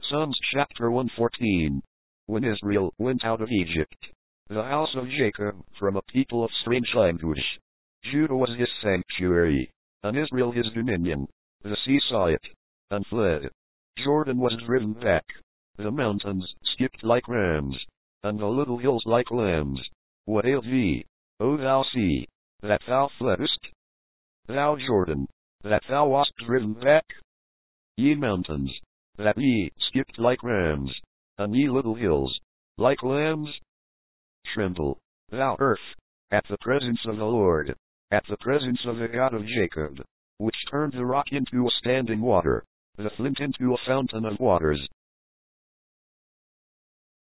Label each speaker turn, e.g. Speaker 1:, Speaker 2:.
Speaker 1: Psalms chapter 114. When Israel went out of Egypt, the house of Jacob from a people of strange language. Judah was his sanctuary, and Israel his dominion. The sea saw it, and fled. Jordan was driven back. The mountains skipped like rams, and the little hills like lambs. Wail thee, O thou sea, that thou fleddest? Thou Jordan, that thou wast driven back? Ye mountains, that ye skipped like rams, and ye little hills, like lambs? Tremble, thou earth, at the presence of the Lord, at the presence of the God of Jacob, which turned the rock into a standing water, the flint into a fountain of waters,